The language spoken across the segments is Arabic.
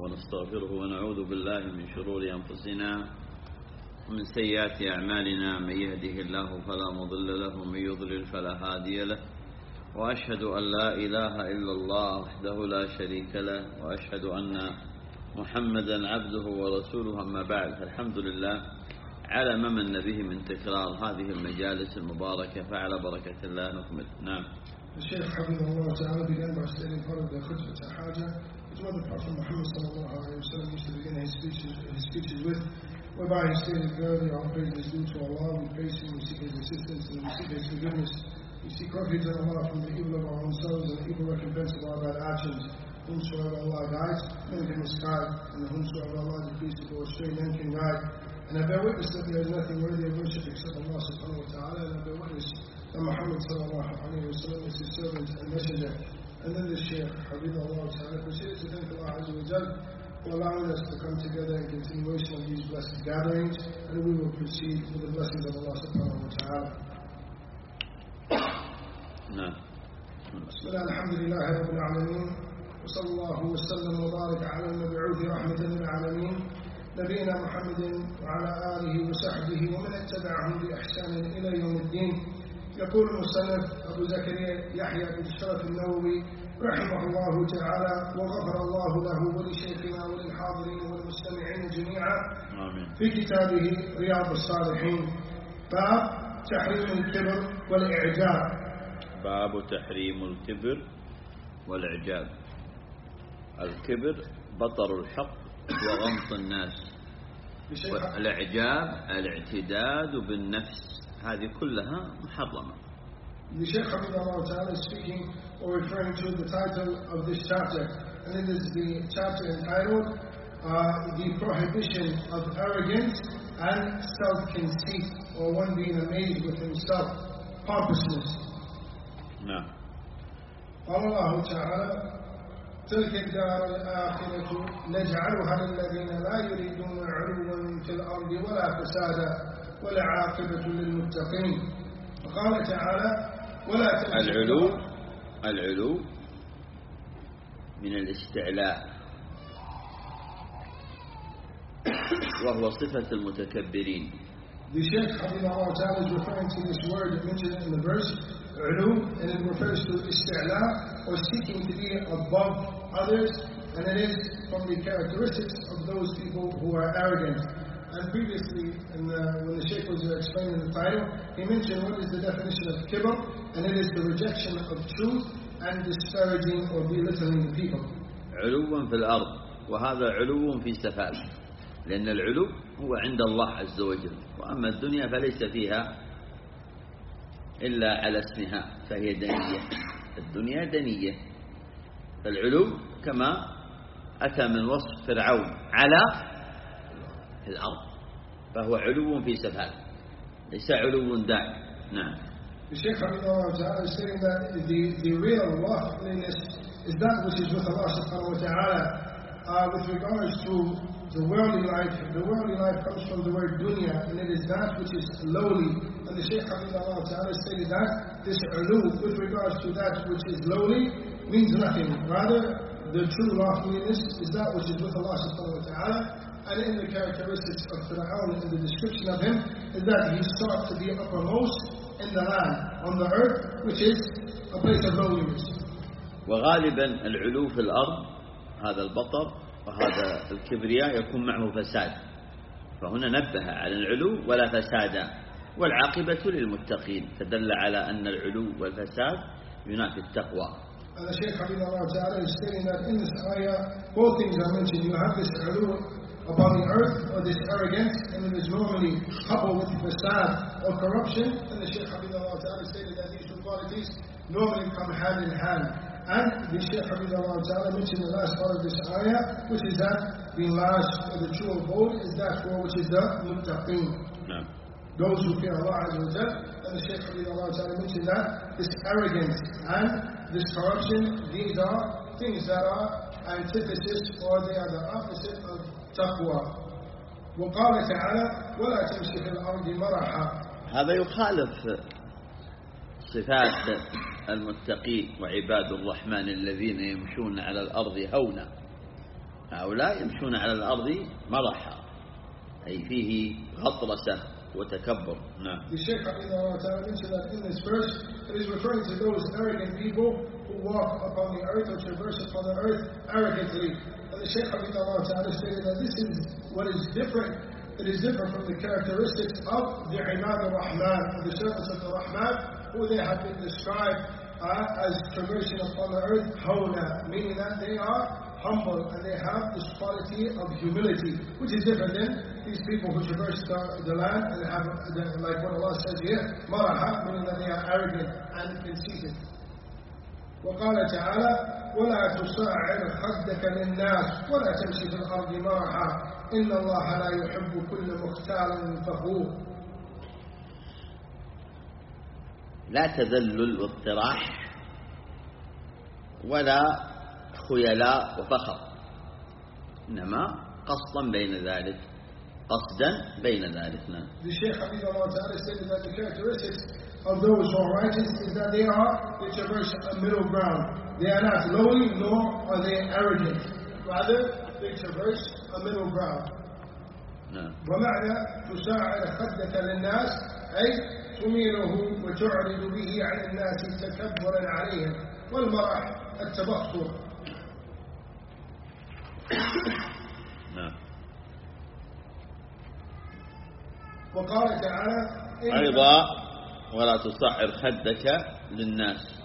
ونستغفره ونعوذ بالله من شرور أنفسنا ومن سيئات أعمالنا. من يهده الله فلا مضل له ومن يضلل فلا هادي له، وأشهد أن لا إله إلا الله وحده لا شريك له، وأشهد أن محمدا عبده ورسوله. أما بعد، فالحمد لله على ما من به من تكرار هذه المجالس المباركة، فعلى بركة الله نكمل. نعم. الشيخ حفظه الله تعالى began by stating part of the khutbah al-Hajjah, which what the Prophet Muhammad sallallahu alayhi wa sallam used to begin his speeches with, whereby he stated, "Verily all praise is due to Allah, we praise Him, we seek His assistance, and we seek His forgiveness. We seek refuge in Allah from the evil of our own selves and the evil recompense of our bad actions. Whomsoever Allah guides, none can misguide, and whomsoever Allah decrees to go astray, none can guide. And I bear witness that there is nothing worthy of worship except Allah subhanahu wa ta'ala, and I bear witness that Muhammad sallallahu alayhi wa sallam is his servant and messenger." And then the Shaykh, Habibullah ta'ala, proceeded to thank Allah Azza wa Jal for allowing us to come together in continuation of these blessed gatherings, and we will proceed with the blessings of Allah subhanahu wa ta'ala. No. Bismillah, alhamdulillah, rabbil alameen, wa sallallahu wa sallam wa barak ala al-mab'uthi rahmatan lil alameen, نبينا محمد وعلى آله وصحبه ومن اتبعهم بإحسان إلى يوم الدين. يقول المصنف أبو زكريا يحيى بن شرف النووي رحمه الله تعالى وغفر الله له ولشيخنا وللحاضرين والمستمعين جميعا في كتابه رياض الصالحين، باب تحريم الكبر والإعجاب. باب تحريم الكبر والإعجاب. الكبر بطر الحق وغمط الناس، والإعجاب الاعتداد بالنفس، هذه كلها محرمة. The Shaykh Habibullah Ta'ala is speaking or referring to the title of this chapter, and it is the chapter entitled The Prohibition of Arrogance and Self-Conceit, or one being amazed with himself, pompousness. No. Allah Ta'ala, تلك الدار الآخرة نجعلها للذين لا يريدون علوا في الأرض ولا فسادا والعاقبة للمتقين. وقال تعالى ولا العلو من الاستعلاء، وهو صفة المتكبرين. The Shaykh Habibullah Ta'ala is referring to this word mentioned in the verse, ulu, and it refers to isti'la, or seeking to be above others, and it is from the characteristics of those people who are arrogant. And previously, when the Shaykh was explaining the title, he mentioned what is the definition of kibr, and it is the rejection of truth and disparaging or belittling the people. علو في الأرض، وهذا علو في سفال، لأن العلو هو عند الله عز وجل، وأما الدنيا فليس فيها إلا على اسمها، فهي دنية. الدنيا دنية، فالعلو كما أتى من وصف فرعون على الأرض، فهو علو في سفال، ليس علو دائم. نعم. The Shaykh is saying that the real loftiness is that which is with Allah subhanahu wa ta'ala. With regards to the worldly life comes from the word dunya, and it is that which is lowly. And the Shaykh stated that this ulu, with regards to that which is lowly, means nothing. Rather, the true loftiness is that which is with Allah subhanahu wa ta'ala. And in the characteristics of Fir'aun, in the description of him, is that he sought to be uppermost in the land, on the earth, which is a place of lowliness. وغالبا العلو في الأرض، هذا البطر وهذا الكبرياء، يكون معه فساد، فهنا نبه على العلو ولا فساد، والعاقبة للمتقين، فدل على أن العلو والفساد ينافي التقوى. And the Shaykh Habibullah Ta'ala is stating that in this ayah, both things are mentioned. You have this ulu upon the earth, or this arrogance, and it is normally coupled with fasad or corruption. And the Shaykh Habibullah Ta'ala stated that these two qualities normally come hand in hand. And the Shaykh Habibullah Ta'ala mentioned the last part of this ayah, which is that the last or the true abode is that for which is the muttaqeen. No. Those who fear Allah Azza wa Jal. And the Shaykh Habibullah Ta'ala mentioned that this arrogance and this corruption, these are things that are antithesis, or they are the opposite of taqwa. وقال تعالى ولا تمشي في الأرض مرحا. هذا يخالف صفات المتقين وعباد الرحمن الذين يمشون على الأرض هونا. هؤلاء يمشون على الأرض مرحا، أي فيه غطرسة وتكبر. نعم. The Shaykh Ta'ala mentioned that in this verse it is referring to those arrogant people who walk upon the earth or traverse upon the earth arrogantly. And the Shaykh Ta'ala stated that this is what is different. It is different from the characteristics of the Ibad al-Rahman, the servants of the Rahman, who they have been described as traversing upon the earth hawna, meaning that they are humble and they have this quality of humility, which is different than these people who traverse the land and have, like what Allah says here, maraha, meaning that they are arrogant and conceited. وقال تعالى ولا تصعر خدك للناس ولا تمشي في الأرض مرحا إن الله لا يحب كل مختال فخور. لا تذلل واضطراح ولا خيلاء وفخر، إنما قصدا بين ذلك، قصدا بين ذلك. نعم. The Shaykh Habibullah Ta'ala stated that the characteristics of those who are righteous is that they traverse a middle ground. They are not lowly nor are they arrogant. Rather, they traverse a middle ground. نعم. ومعنى تساعر خدك للناس أي تميله وتعرض به عن الناس تكبرا عليهم، والمرح التبختر. نعم. وقال تعالى أيضا ولا تصعر خدك للناس،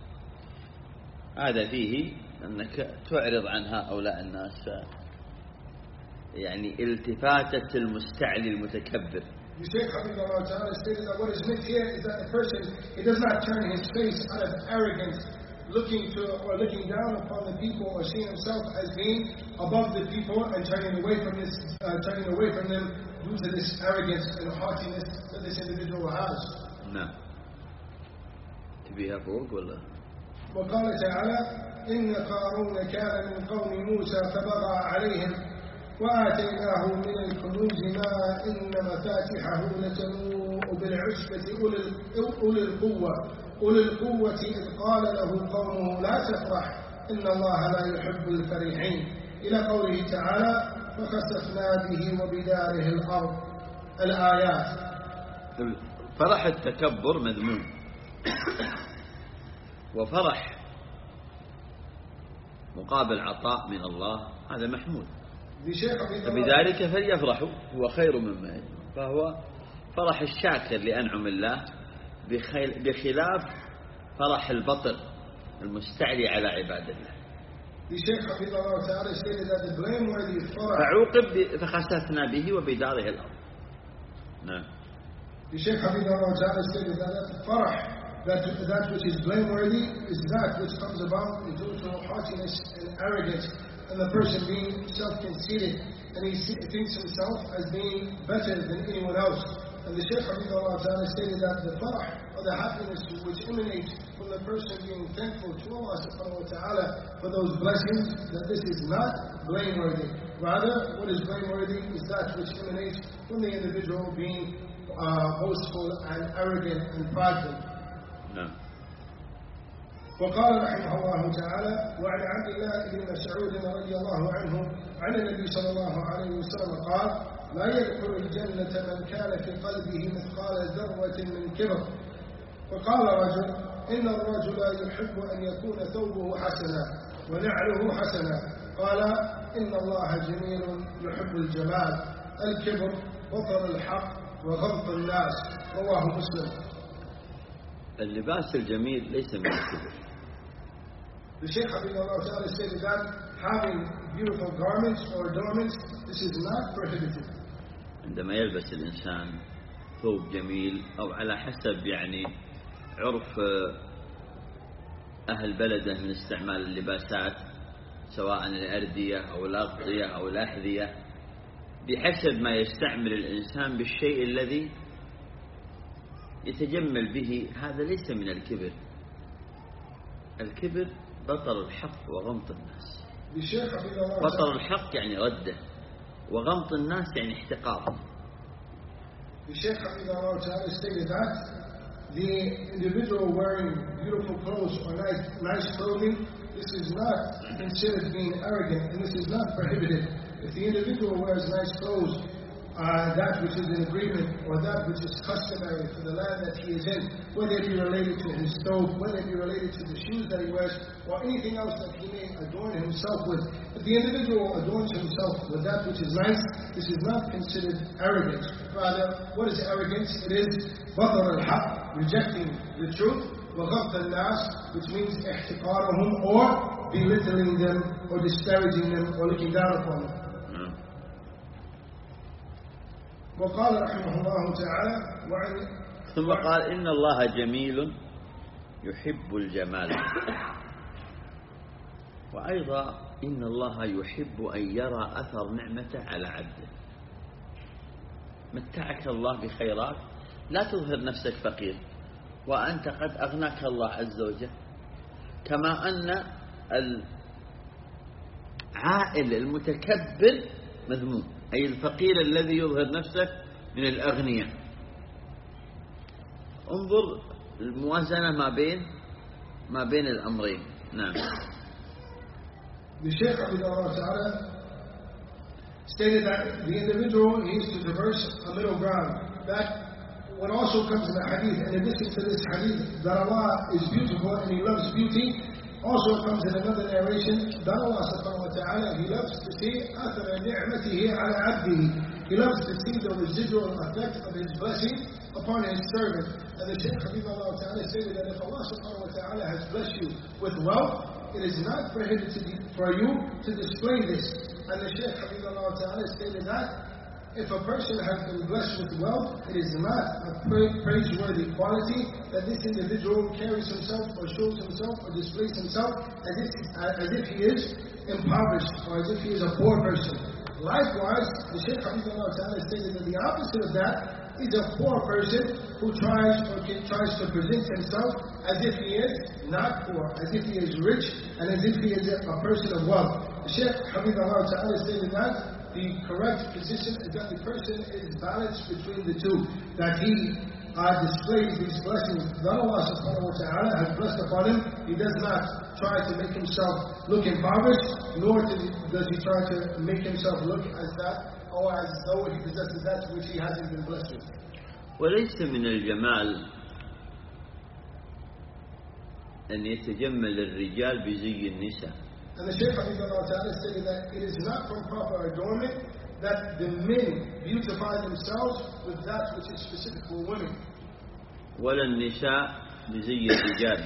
هذا فيه أنك تعرض عن هؤلاء الناس، يعني التفاتة المستعلي المتكبر. The Shaykh Habibullah Ta'ala stated that what is meant here is that the person, he does not turn his face out of arrogance, looking down upon the people or seeing himself as being above the people and turning away from them due to this arrogance and haughtiness that this individual has. نعم. تبيها فوق ولا؟ وقال تعالى إن قارون كان من قوم موسى فبغى عليهم وآتيناه من الكنوز ما إن مفاتحه لتنوء بالعصبة أولي القوة إذ قال له قومه لا تفرح إن الله لا يحب الفرحين، إلى قوله تعالى فخسفنا به وبداره الأرض. الآيات. فرح التكبر مذموم، وفرح مقابل عطاء من الله هذا محمود، فبذلك فليفرحوا هو خير مما يجمعون، فهو فرح الشاكر لأنعم الله بخلاف فرح البطر المستعلي على عباد الله. فعوقب فخسفنا به وبداره الأرض. نعم. The Shaykh Habibullah Ta'ala stated that farah, that which is blameworthy is that which comes about due to haughtiness and arrogance, and the person being self-conceited, and he thinks himself as being better than anyone else. And the Shaykh Habibullah Ta'ala stated that the farah, or the happiness which emanates from the person being thankful to Allah Subhanahu wa Ta'ala for those blessings, that this is not blameworthy. Rather, what is blameworthy is that which emanates from the individual being boastful and arrogant and prideful. No. وقال رحمه الله تعالى وعن عبد الله بن مسعود رضي الله عنه عن النبي صلى الله عليه وسلم قال لا يدخل الجنة من كان في قلبه مثقال ذرة من كبر. فقال رجل إن الرجل يحب أن يكون ثوبه حسنا ونعله حسنا. قال إن الله جميل يحب الجمال. الكبر بطر الحق وغمط الناس. رواه مسلم. اللباس الجميل ليس من الكبر. The Shaykh Habibullah Ta'ala stated that having beautiful garments or adornments, this is not prohibited. عندما يلبس الإنسان ثوب جميل أو على حسب يعني عرف أهل بلده من استعمال اللباسات سواء الأردية أو الأغطية أو الأحذية، بحسب ما يستعمل الإنسان بالشيء الذي يتجمل به، هذا ليس من الكبر. الكبر بطر الحق وغمط الناس. بطر الحق يعني رده، وغمط الناس يعني احتقاره. The Shaykh Habibullah Ta'ala stated that the individual wearing beautiful clothes or nice clothing, this is not considered being arrogant, and this is not prohibited. If the individual wears nice clothes, that which is in agreement, or that which is customary for the land that he is in, whether it be related to his stove, whether it be related to the shoes that he wears, or anything else that he may adorn himself with. If the individual adorns himself with that which is nice, this is not considered arrogance. Rather, what is arrogance? It is batar al-haq, rejecting the truth, wa ghabt al-nas, which means ihtiqarahum, or belittling them, or disparaging them, or looking down upon them. وقال رحمه الله تعالى ثم قال إن الله جميل يحب الجمال، وأيضا إن الله يحب أن يرى أثر نعمته على عبده. متعك الله بخيرات، لا تظهر نفسك فقير وأنت قد أغناك الله عز وجل. كما أن العائل المتكبر مذموم، أي الفقير الذي يظهر نفسه من الأغنياء. انظر الموازنة ما بين الأمرين. نعم. The Shaykh Abdullah Ta'ala stated that the individual needs to traverse a middle ground. That what also comes in the hadith, in addition to this hadith, that Allah is beautiful and He loves beauty, also comes in another narration that Allah subhanahu wa ta'ala, He loves to see athara ni'matihi ala abdihi. He loves to see the residual effect of His blessing upon His servant. And the Shaykh Habibullah Ta'ala stated that if Allah subhanahu wa ta'ala has blessed you with wealth, it is not prohibited for you to display this. And the Shaykh Habibullah Ta'ala stated that if a person has been blessed with wealth, it is not a praiseworthy quality that this individual carries himself or shows himself or displays himself as if he is impoverished or as if he is a poor person. Likewise, the Shaykh Habibullah Ta'ala stated that the opposite of that is a poor person who tries to present himself as if he is not poor, as if he is rich, and as if he is a person of wealth. The Shaykh Habibullah Ta'ala stated that the correct position is that the person is balanced between the two, that he displays these blessings that Allah subhanahu wa ta'ala has blessed upon him. He does not try to make himself look impoverished, nor does he try to make himself look as that, or as though he possesses that which he hasn't been blessed with. وليس من الجمال أن يتجمل الرجال بزي النساء. And the Shaykh Habibullah Ta'ala stated that it is not from proper adornment that the men beautify themselves with that which is specific for women. ولا النساء بزي الرجال.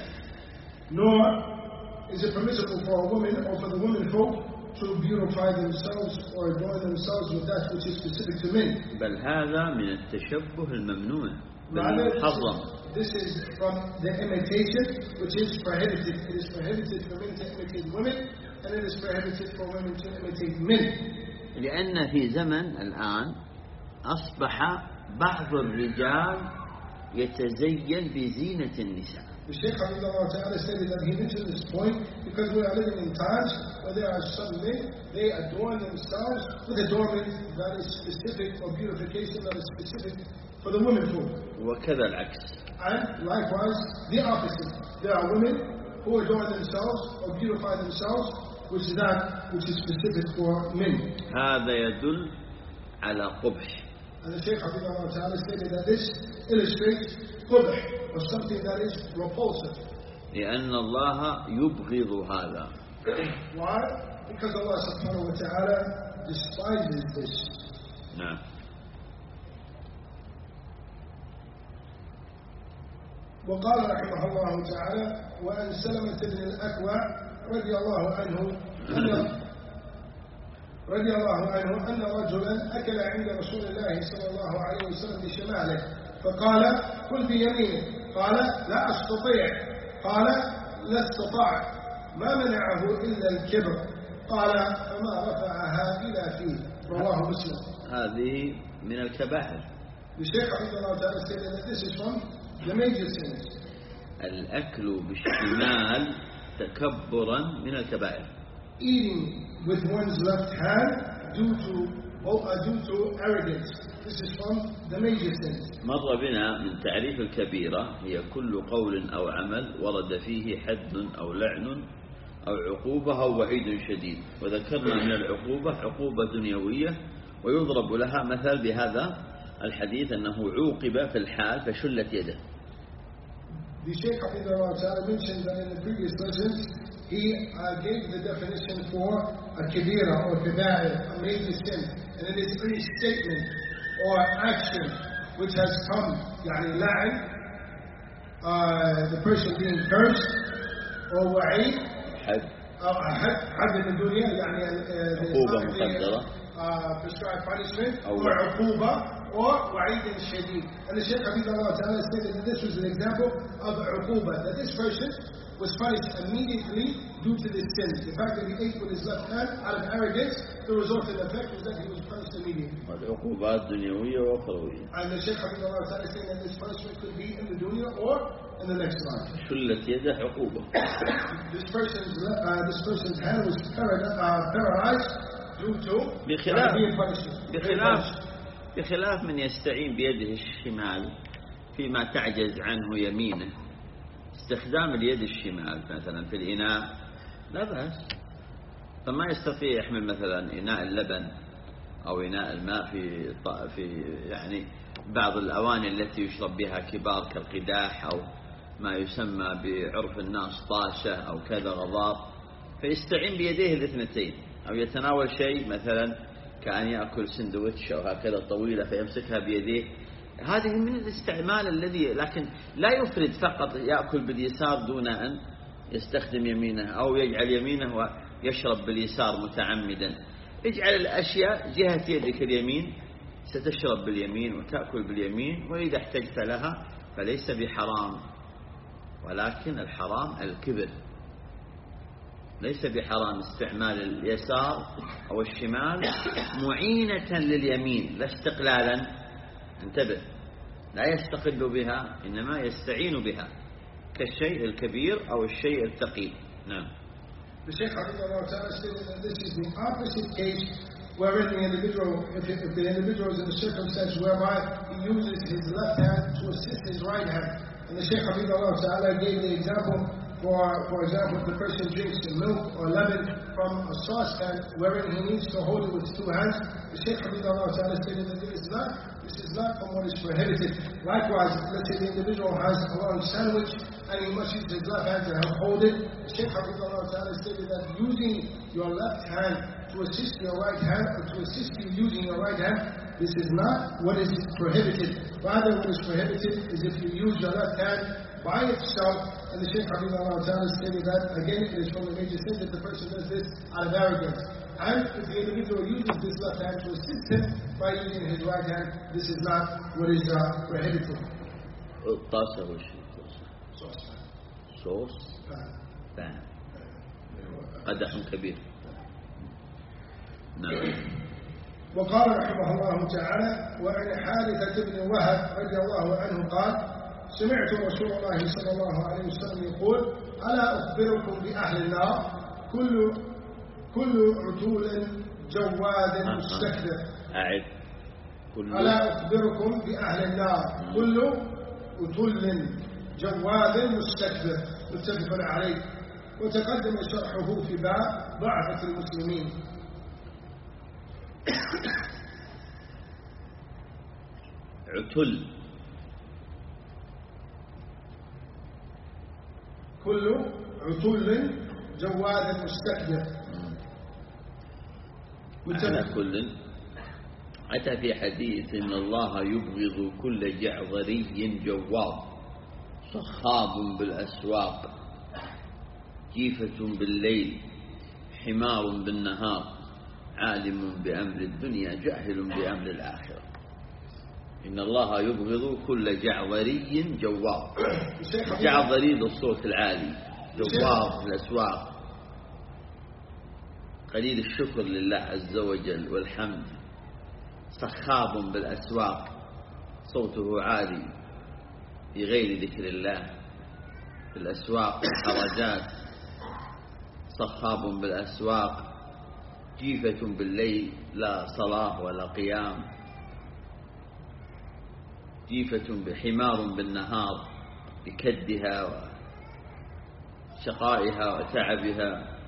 Nor is it permissible for a woman or for the women folk to beautify themselves or adorn themselves with that which is specific to men. بل هذا من التشبه الممنوع المحرم. This is from the imitation which is prohibited. It is prohibited for men to imitate women, and it is prohibited for women to imitate men. لأن في زمن الآن أصبح بعض الرجال يتزين بزينة النساء. The Shaykh Habibullah Ta'ala stated that he mentioned this point because we are living in times where there are some men, they adorn themselves with adornment that is specific, or beautification that is specific for the women folk. وكذا العكس. And likewise, the opposite. There are women who adorn themselves or beautify themselves, which is that which is specific for men. هذا يدل على قبح. And the Shaykh Habibullah Ta'ala stated that this illustrates qubh, or something that is repulsive. لأن الله يبغض هذا. Why? Because Allah subhanahu wa ta'ala despises this. نعم. وقال رحمه الله تعالى وأن سلمة بن الأكوع رضي الله عنه أن رجلا أكل عند رسول الله صلى الله عليه وسلم بشماله فقال كل بيمينه، قال لا أستطيع، قال لا استطاع، ما منعه إلا الكبر، قال فما رفعها إلى فيه، رواه مسلم. هذه من الكبائر. The Shaykh Abdullah Ta'ala stated that this is from the major sins. الأكل بالشمال تكبرا من الكبائر. Eating with one's left hand due to arrogance. This is from the major sins. مر بنا من تعريف الكبيرة هي كل قول أو عمل ورد فيه حد أو لعن أو عقوبة أو وعيد شديد. وذكرنا من العقوبة عقوبة دنيوية، ويضرب لها مثل بهذا الحديث أنه عوقب في الحال فشلت يده. The Shaykh Hafidhullah Ta'ala mentioned that in the previous lessons he gave the definition for a kabira or kaba'ir, a major sin, and it is any statement or action which has come, yani la'an, the person being cursed, or wa'id, حد من الدنيا يعني عقوبة مقدرة, prescribed punishment, or عقوبة, or wa'id shadid. And the Shaykh Hafidhullah Ta'ala stated that this was an example of عقوبة, that this person was punished immediately due to this sin. The fact that he ate with his left hand out of arrogance, the resulting effect was that he was punished immediately. العقوبات دنيوية وأخروية. And the Shaykh Hafidhullah Ta'ala saying that this punishment could be in the dunya or in the next life. شلت يده عقوبة. This person's hand was paralyzed due to being punished. بخلاف من يستعين بيده الشمال فيما تعجز عنه يمينه. استخدام اليد الشمال مثلا في الإناء لا بأس، فما يستطيع يحمل مثلا إناء اللبن أو إناء الماء في يعني بعض الأواني التي يشرب بها كبار كالقداح أو ما يسمى بعرف الناس طاشة أو كذا غضاب، فيستعين بيديه الاثنتين، أو يتناول شيء مثلا كأن يأكل سندويتش أو هكذا طويلة فيمسكها بيديه. هذه من الاستعمال الذي، لكن لا يفرد فقط يأكل باليسار دون أن يستخدم يمينه، أو يجعل يمينه ويشرب باليسار متعمدا. اجعل الأشياء جهة يدك اليمين ستشرب باليمين وتأكل باليمين، وإذا احتجت لها فليس بحرام، ولكن الحرام الكبر. ليس بحرام استعمال اليسار أو الشمال معينة لليمين لا استقلالا، انتبه، لا يستقل بها إنما يستعين بها كالشيء الكبير أو الشيء الثقيل. نعم. The Shaykh Hafidhullah Ta'ala stated that this is the opposite case wherein the individual, if the individual is in a circumstance whereby he uses his left hand to assist his right hand. And the Shaykh Hafidhullah Ta'ala gave the example, for example, if the person drinks milk or lemon from a saucepan wherein he needs to hold it with two hands, the Shaykh Hafidhullah Ta'ala stated that this is not from what is prohibited. Likewise, let's say the individual has a long sandwich and he must use his left hand to help hold it. The Shaykh Hafidhullah Ta'ala stated that using your left hand to assist your right hand, or to assist you using your right hand, this is not what is prohibited. Rather, what is prohibited is if you use your left hand by itself. And the Shaykh Hafidhullah Ta'ala stated that, again, it is from the major sins that the person does this out of arrogance. And if the individual uses this left hand to assist him by using his right hand, this is not what is prohibited. الطاسة وش صوص بان قدح كبير. نعم. وقال رحمه الله تعالى: وعن حارثة بن وهب رضي الله عنه قال: سمعت رسول الله صلى الله عليه وسلم يقول: ألا أخبركم بأهل النار كل عتول جواد مستكبر. أعد. ألا أخبركم بأهل النار كل عتول جواد مستكبر. متفق عليه. وتقدم شرحه في باب ضعفة المسلمين. عتل كل عتل جواد مستكبر. على كل أتى في حديث إن الله يبغض كل جعظري جواد صخاب بالأسواق جيفة بالليل حمار بالنهار عالم بأمر الدنيا جاهل بأمر الآخرة. إن الله يبغض كل جعظري جواد. جعظري للصوت العالي، جواد في الأسواق، قليل الشكر لله عز وجل والحمد. صخاب بالأسواق، صوته عالي في غير ذكر الله في الأسواق والحرجات. صخاب بالأسواق، جيفة بالليل، لا صلاة ولا قيام. جيفة بحمار بالنهار بكدها وشقائها وتعبها.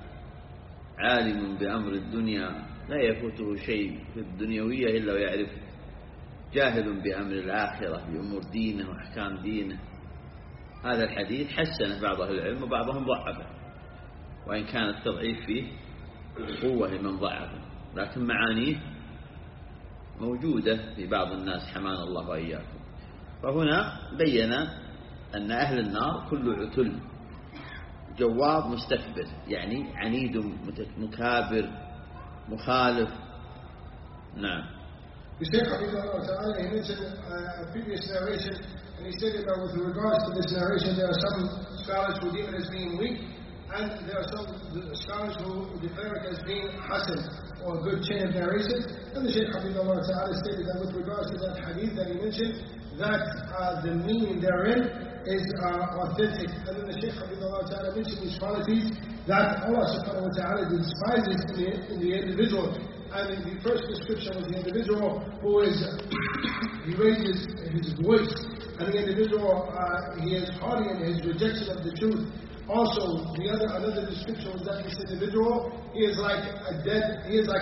عالم بأمر الدنيا لا يفوته شيء في الدنيوية إلا ويعرفه، جاهل بأمر الآخرة بأمور دينه وأحكام دينه. هذا الحديث حسنه بعض أهل العلم وبعضهم ضعفه، وإن كان التضعيف فيه قوة لمن ضعفه، لكن معانيه موجودة في بعض الناس حمانا الله وإياكم. فهنا بين أن أهل النار كل عتل جواب مستكبر، يعني عنيد مكابر مخالف. نعم. The Shaykh Habibullah Ta'ala, he mentioned a previous narration, and he said that with regards to this narration, there are some scholars who deem it as being weak, and there are some scholars who declare it as being hasan, or a good chain of narration. And the Shaykh Habibullah Ta'ala stated that with regards to that hadith that he mentioned, that the meaning therein is authentic. And then the Shaykh Habibullah Ta'ala mentioned these qualities that Allah Subhanahu Wa Ta'ala despises in the individual. And the first description was the individual who is, he raises his voice, and the individual, he is haughty in his rejection of the truth. Also, another description was that this individual, he is like a dead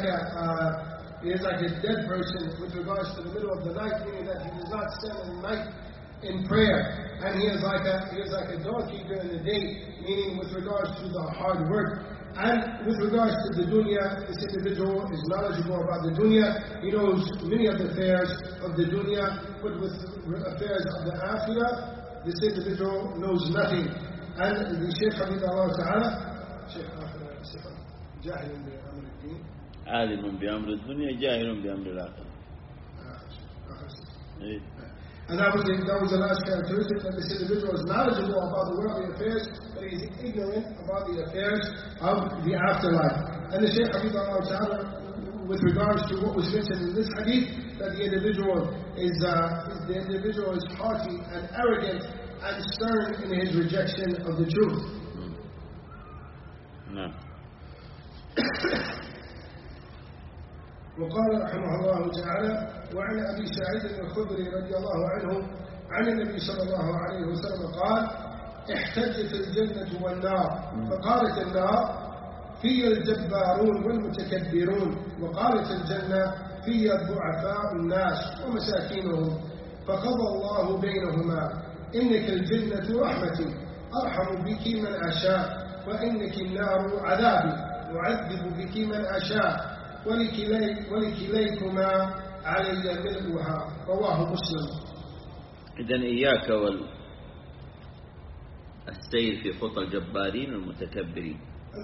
person with regards to the middle of the night, meaning that he does not stand in the night in prayer. And he is like a doorkeeper in the day, meaning with regards to the hard work. And with regards to the dunya, this individual is knowledgeable about the dunya. He knows many of the affairs of the dunya, but with affairs of the akhirah, this individual knows nothing. And the Shaykh Habibullah Ta'ala, Shaykh جاهل بأمر الدين عالم بأمر الدنيا جاهل بأمر الآخرة. And that was the last characteristic, that this individual is knowledgeable about the worldly affairs, but he is ignorant about the affairs of the afterlife. And the Shaykh Habibullah Ta'ala, with regards to what was mentioned in this hadith, that the individual is haughty and arrogant and stern in his rejection of the truth. No. وقال رحمه الله تعالى: وعن أبي سعيد الخدري رضي الله عنه عن النبي صلى الله عليه وسلم قال: احتجت الجنة والنار، فقالت النار: في الجبارون والمتكبرون، وقالت الجنة: في الضعفاء الناس ومساكينهم، فقضى الله بينهما: إنك الجنة رحمتي أرحم بك من أشاء، وإنك النار عذابي أعذب بك من أشاء، ولكليكما علي ملؤها. رواه مسلم. إذن إياك والسير في خطى الجبارين والمتكبرين،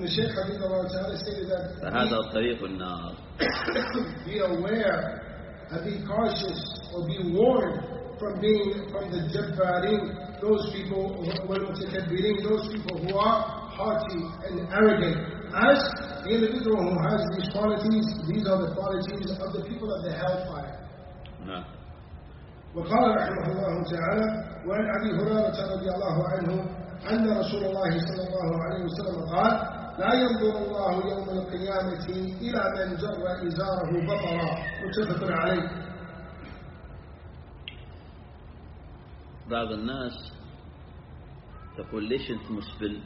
فهذا طريق النار. Be aware and be cautious, or be warned from the jabbarin, those people, والمتكبرين, those people who are haughty and arrogant. As the individual who has these qualities, these are the qualities of the people of the hellfire. No. وقال رحمه الله تعالى: وعن أبي هريرة رضي الله عنه أن رسول الله صلى الله عليه وسلم قال: لا ينظر الله يوم القيامة إلى من جر إزاره بطرا. متفق عليه. بعض الناس تقول: ليش أنت مسبل؟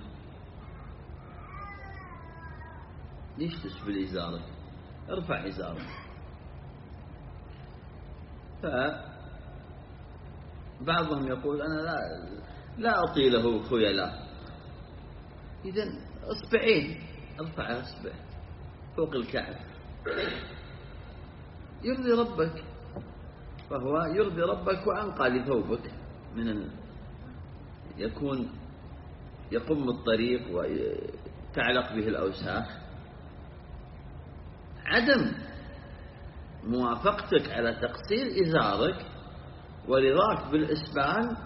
ليش تسبل إزارك؟ ارفع إزارك. فبعضهم يقول: أنا لا أطيله خيلاء. إذن أصبعين، ارفع أصبع فوق الكعب، يرضي ربك، فهو يرضي ربك وأنقى لثوبك من يقم الطريق وتعلق به الأوساخ. عدم موافقتك على تقصير إزارك ورضاك بالإسبال،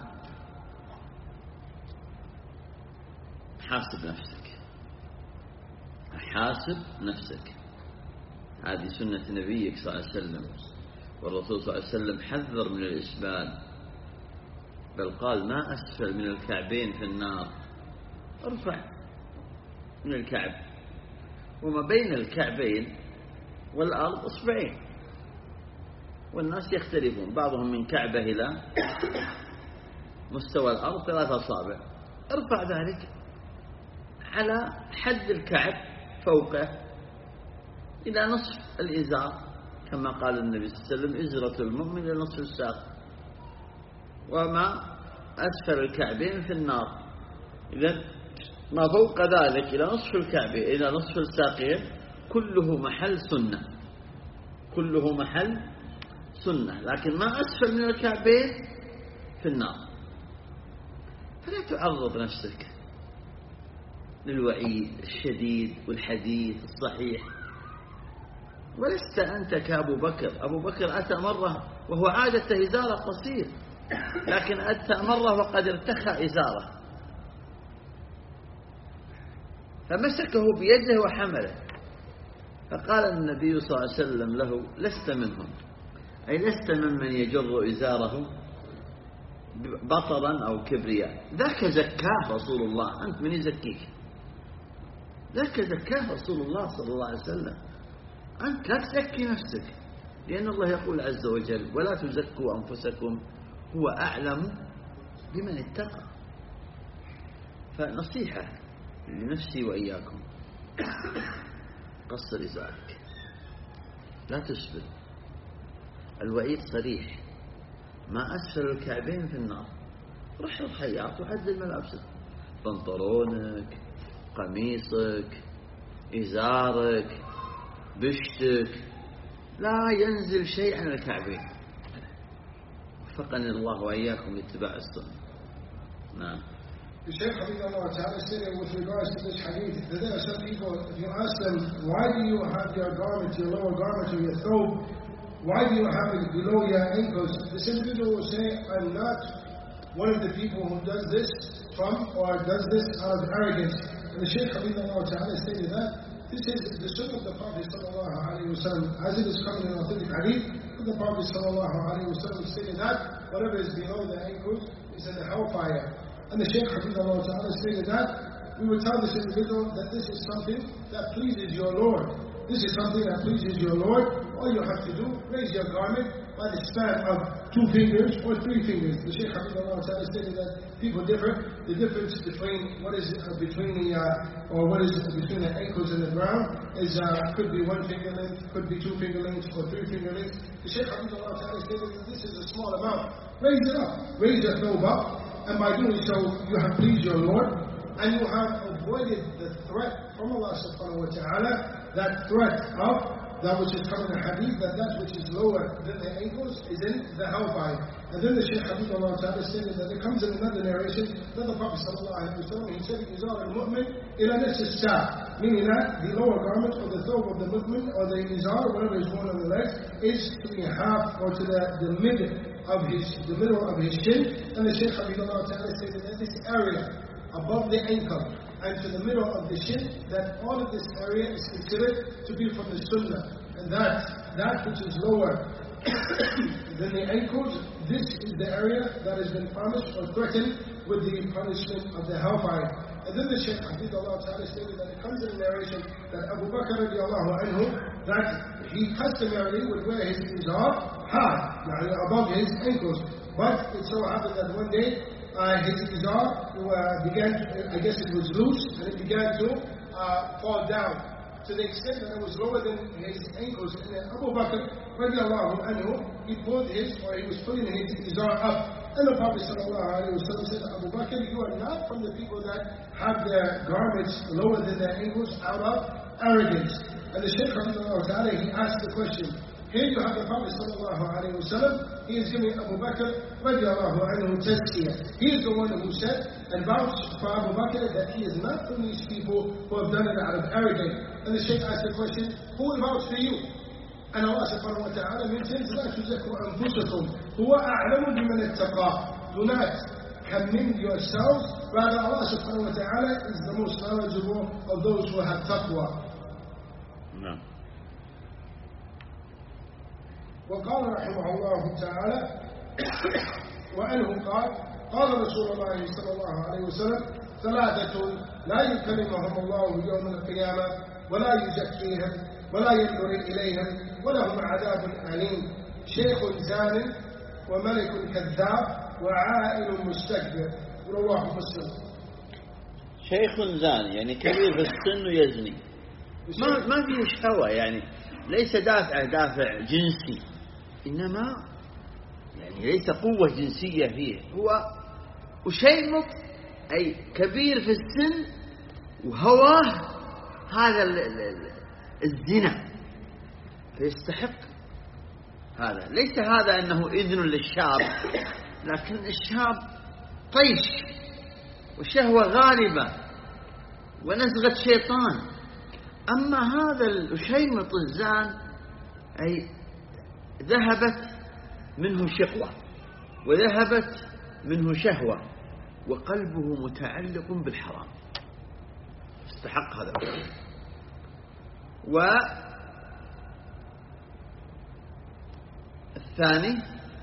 حاسب نفسك. هذه سنة نبيك صلى الله عليه وسلم، والرسول صلى الله عليه وسلم حذر من الإسبال، بل قال: ما أسفل من الكعبين في النار. ارفع من الكعب، وما بين الكعبين والأرض أصبعين، والناس يختلفون، بعضهم من كعبه إلى مستوى الأرض 3 أصابع. ارفع ذلك على حد الكعب، فوقه إلى نصف الإزار، كما قال النبي صلى الله عليه وسلم: إزرة المؤمن إلى نصف الساق، وما أسفل الكعبين في النار. إذن ما فوق ذلك إلى نصف الكعبين إلى نصف الساقين كله محل سنة، كله محل سنة، لكن ما أسفل من الكعبين في النار. فلا تعرض نفسك للوعيد الشديد والحديث الصحيح. ولست أنت كأبو بكر. أبو بكر أتى مرة وهو عادته إزاره قصير، لكن أتى مرة وقد ارتخى إزاره فمسكه بيده وحمله، فقال النبي صلى الله عليه وسلم له: لست منهم، أي لست ممن يجر إزاره بطرا أو كبرياء. ذاك زكاه رسول الله، أنت من يزكيك؟ ذاك زكاه رسول الله صلى الله عليه وسلم. أنت لا تزكي نفسك، لأن الله يقول عز وجل: ولا تزكوا أنفسكم هو أعلم بمن اتقى. فنصيحة لنفسي وإياكم: قصر إزارك، لا تسبل. الوعيد صريح: ما أسفل الكعبين في النار. رح الخياط وعدل ملابسك، بنطلونك، قميصك، إزارك، بشتك، لا ينزل شيء عن الكعبين. وفقني الله وإياكم لاتباع السنة. نعم. The Shaykh Habibullah Ta'ala said with regards to this hadith that there are some people, if you ask them, why do you have your garment, your lower garment or your thobe, why do you have it below your ankles? This individual will say, I'm not one of the people who does this from or does this out of arrogance. And the Shaykh Habibullah Ta'ala stated that this is the sunnah of the Prophet Sallallahu Alaihi Wasallam, as it is coming in authentic hadith. The Prophet Sallallahu Alaihi Wasallam stated that whatever is below the ankles is in the hellfire. And the Shaykh Habibullah Ta'ala stated that we would tell this individual that this is something that pleases your Lord. This is something that pleases your Lord. All you have to do, raise your garment by the span of 2 fingers or 3 fingers. The Shaykh Habibullah Ta'ala stated that people differ. The difference between what is between the ankles and the ground is could be 1 finger length, could be 2 finger lengths, or 3 finger lengths. The Shaykh Habibullah Ta'ala stated that this is a small amount. Raise it up. Raise your thobe up. And by doing so, you have pleased your Lord, and you have avoided the threat from Allah subhanahu wa ta'ala, that threat of that which is coming in hadith, that which is lower than the ankles is in the hellfire. And then the Shaykh Habibullah Ta'ala stated that it comes in another narration that the Prophet sallallahu alaihi wasallam, he said, Izar al-mu'min ila nafs as-sa', meaning that the lower garment or the thobe of the mu'min or the izar, whatever is worn on the legs, is to the half or to the middle of his shin. And the Shaykh Habibullah Ta'ala stated that this area above the ankle and to the middle of the shin, that all of this area is considered to be from the sunnah, and that which is lower than the ankles, this is the area that has been promised or threatened with the punishment of the hellfire. And then the Shaykh Habibullah Ta'ala stated that it comes in a narration that Abu Bakr radiallahu anhu, that he customarily would wear his izar high, above his ankles. But it so happened that one day his izar began to, I guess it was loose, and it began to fall down to the extent that it was lower than his ankles. And then Abu Bakr radiallahu anhu, he was pulling his izar up. And the Prophet sallallahu alaihi wasallam said to Abu Bakr, you are not from the people that have their garments lower than their ankles out of arrogance. And the Shaykh Habibullah Ta'ala, he asked the question. Here you have the Prophet sallallahu alaihi wasallam, he is giving Abu Bakr radiallahu anhu tazkiyah. He is the one who said and vouched for Abu Bakr that he is not from these people who have done it out of arrogance. And the Shaykh asked the question, who will vouch for you? And Allah subhanahu wa ta'ala mentions, لا تزكوا أنفسكم هو أعلم بمن اتقى. Do not commend yourselves, rather Allah subhanahu wa ta'ala is the most knowledgeable of those who have taqwa. No. وقال رحمه الله تعالى وأنه قال رسول الله صلى الله عليه وسلم 3 لا يكلمهم الله يوم القيامة ولا يزكيهم ولا ينظر إليهم ولهم عذاب أليم شيخ زان وملك كذاب وعائل مستكبر. رواه مسلم. شيخ زان يعني كبير في السن ويزني، ما فيه شهوة، يعني ليس دافع جنسي، إنما يعني ليس قوة جنسية فيه، هو أشيمط أي كبير في السن وهواه هذا الزنا فيستحق هذا. ليس هذا أنه إذن للشاب، لكن الشاب طيش وشهوة غالبة ونزغة شيطان. أما هذا الأشيمط الزان أي ذهبت منه شقوة وذهبت منه شهوة وقلبه متعلق بالحرام، استحق هذا. والثاني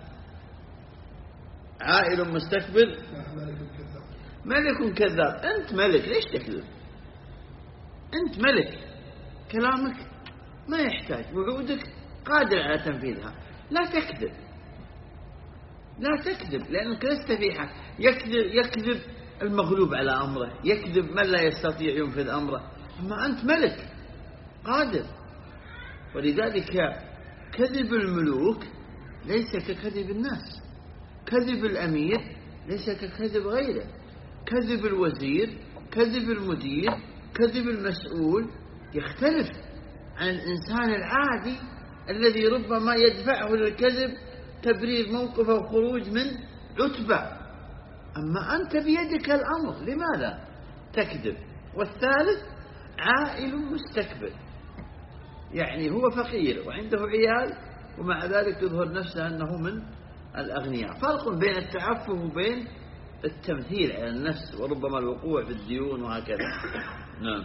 عائل مستكبر ملك كذاب. أنت ملك، ليش تكذب؟ أنت ملك، كلامك ما يحتاج، وعودك قادر على تنفيذها. لا تكذب، لا تكذب، لأنك لست في حق. يكذب المغلوب على أمره، يكذب من لا يستطيع ينفذ أمره. أما أنت ملك قادر. ولذلك كذب الملوك ليس ككذب الناس، كذب الأمير ليس ككذب غيره، كذب الوزير، كذب المدير، كذب المسؤول يختلف عن الإنسان العادي الذي ربما يدفعه للكذب تبرير موقفه وخروج من عتبة. أما أنت بيدك الأمر، لماذا تكذب؟ والثالث عائل مستكبر، يعني هو فقير وعنده عيال ومع ذلك يظهر نفسه أنه من الأغنياء. فرق بين التعفف وبين التمثيل على النفس وربما الوقوع في الديون وهكذا. نعم.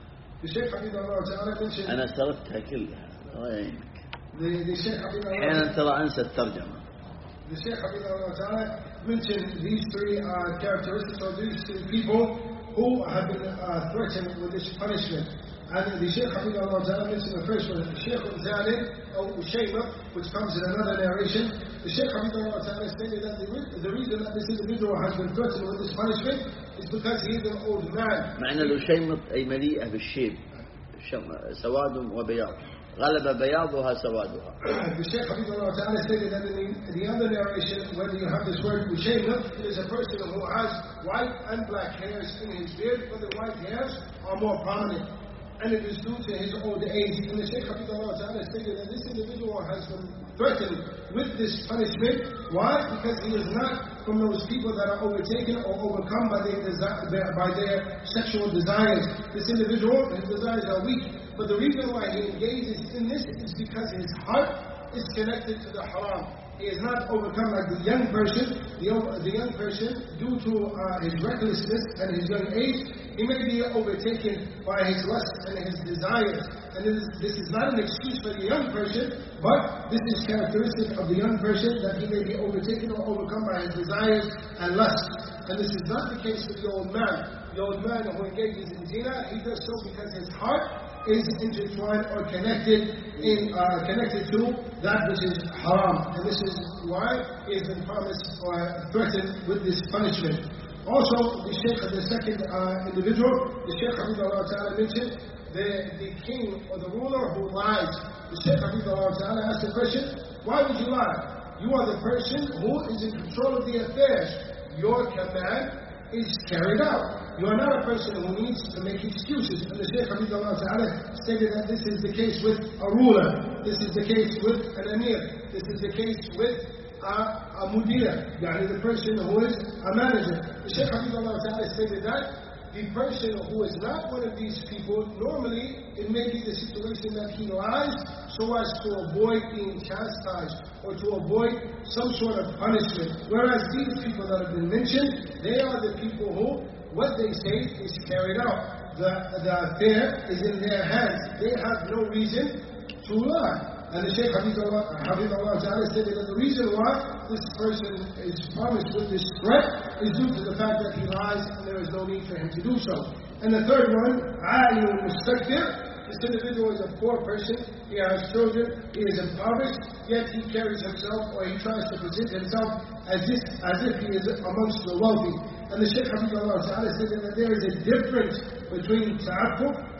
أنا سردتها كلها، أحيانا ترى أنسى الترجمة. The Shaykh Habibullah Ta'ala mentioned these three characteristics of these three people who have been threatened with this punishment. And the Shaykh Habibullah Ta'ala mentioned the first one, the Shaykh al-Zalim or Ushayma, which comes in another narration. The Shaykh Habibullah Ta'ala stated that the reason that this individual has been threatened with this punishment is because he is an old man. معنى الأشيمط أي مليئة بالشيب، سواد وبياض، غلب بياضها سوادها. The Shaykh Habibullah Ta'ala stated that in the other narration, when you have this word Ushayma, it is a person who has white and black hairs in his beard, but the white hairs are more prominent. And it is due to his old age. And the Shaykh Habibullah Ta'ala stated that this individual has been threatened with this punishment. Why? Because he is not from those people that are overtaken or overcome by their sexual desires. This individual, his desires are weak. But the reason why he engages in this is because his heart is connected to the haram. He is not overcome like the young person. The young person, due to his recklessness and his young age, he may be overtaken by his lust and his desires. And this is not an excuse for the young person, but this is characteristic of the young person, that he may be overtaken or overcome by his desires and lust. And this is not the case with the old man. The old man who engages in zina, he does so because his heart is intertwined or connected to that which is haram. And this is why he has been promised or threatened with this punishment. Also, the Shaykh, the second individual, the Shaykh Habibullah Ta'ala mentioned the king or the ruler who lies. The Shaykh Habibullah Ta'ala asked the question, why would you lie? You are the person who is in control of the affairs. Your command is carried out. You are not a person who needs to make excuses. And the Shaykh Habibullah Ta'ala stated that this is the case with a ruler. This is the case with an emir. This is the case with a mudir, yani the person who is a manager. The Shaykh Habibullah Ta'ala stated that the person who is not one of these people, normally it may be the situation that he lies so as to avoid being chastised or to avoid some sort of punishment. Whereas these people that have been mentioned, they are the people who, what they say is carried out. The affair is in their hands. They have no reason to lie. And the Shaykh Habibullah Ta'ala said that the reason why this person is promised with this threat is due to the fact that he lies and there is no need for him to do so. And the third one, عَائِلٌ مُسْتَكْبِرٌ. This individual is a poor person, he has children, he is impoverished, yet he carries himself or he tries to present himself as if he is amongst the wealthy. And the Shaykh Habibullah Ta'ala said that there is a difference between ta'affuf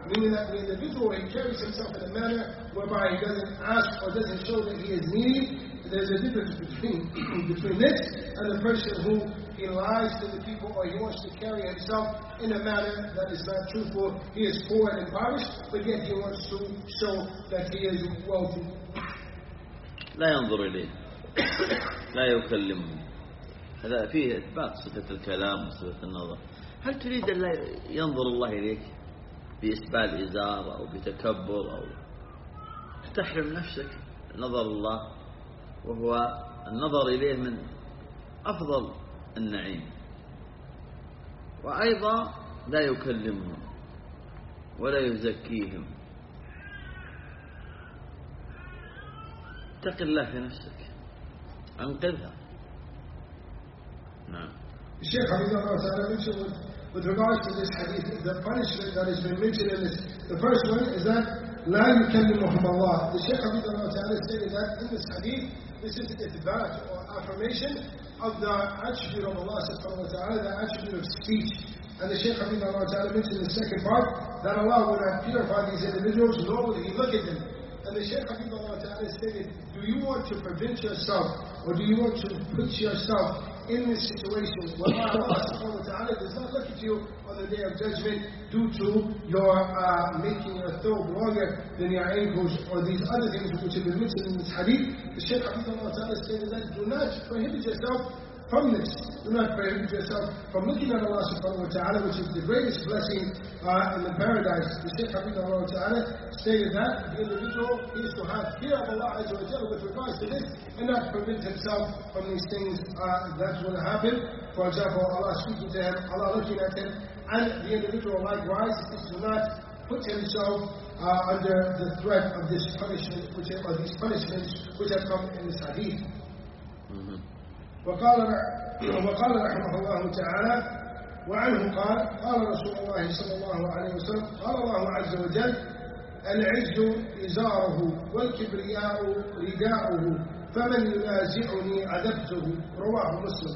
meaning that the individual, he carries himself in a manner whereby he doesn't ask or doesn't show that he is needy. There's a difference between this and the person who he lies to the people, or he wants to carry himself in a manner that is not truthful. He is poor and impoverished, but yet he wants to show that he is wealthy. لا ينظر إليه، لا يكلمه. هذا فيه إثبات صفة الكلام وصفة النظر. هل تريد أن لا ينظر الله إليك بإسبال إزار أو بتكبر أو تحرم نفسك نظر الله، وهو النظر إليه من أفضل النعيم؟ وأيضا لا يكلمهم ولا يزكيهم. اتق الله في نفسك، أنقذها. نعم. Shaykh Habibullah Ta'ala mentioned with regards to this hadith, the punishment that has been mentioned in this. The first one is that لا يكلمهم الله. The Shaykh Habibullah Ta'ala stated that in this hadith, this is ithbat or affirmation of the attribute of Allah subhanahu wa ta'ala, the attribute of speech. And the Shaykh Habibullah Ta'ala mentioned in the second part that Allah will not purify these individuals, nor will He look at them. And the Shaykh Habibullah Ta'ala stated, do you want to prevent yourself, or do you want to put yourself in this situation where Allah subhanahu wa ta'ala does not look at you on the day of judgment due to your making your throat longer than your ankles, or these other things which have been mentioned in this hadith? The Shaykh Habibullah Ta'ala stated that do not prohibit yourself from this. Do not prohibit yourself from looking at Allah subhanahu wa ta'ala, which is the greatest blessing in the paradise. The Shaykh Habibullah Ta'ala stated that the individual is to have fear of Allah Azza wa Jalla with regards to this, and not prevent himself from these things that will happen. For example, Allah speaking to him, Allah looking at him, and the individual likewise is to not put himself under the threat of this punishment, or these punishments which have come in this hadith. وقال رحمه الله تعالى وعنه قال قال رسول الله صلى الله عليه وسلم قال الله عز وجل العز إزاره والكبرياء رداؤه فمن ينازعني عذبته. رواه مسلم.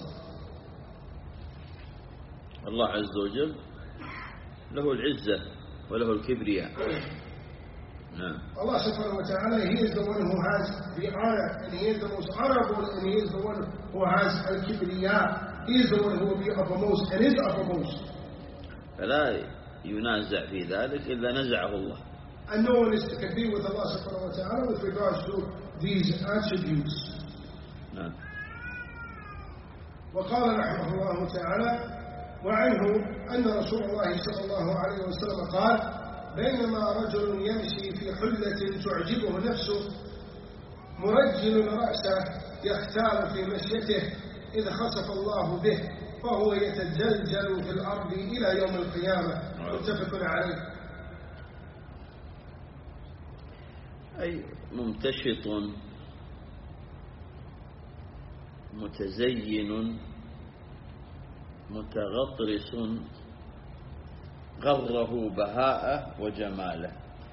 الله عز وجل له العزة وله الكبرياء. Allah subhanahu wa ta'ala, He is the one who has the honor, and He is the most honorable, and He is the one who has al-kibriya. He is the one who will be uppermost and is uppermost. فلا ينازع في ذلك إلا نزعه الله. And no one is to compete with Allah subhanahu wa ta'ala with regards to these attributes. وقال رحمه الله تعالى وعنه أن رسول الله صلى الله عليه وسلم قال بينما رجل يمشي في حلة تعجبه نفسه مرجل رأسه يختار في مشيته إذ خسف الله به فهو يتجلجل في الأرض إلى يوم القيامة. متفق عليه. أي ممتشط متزين متغطرس غره بهاءه وجماله،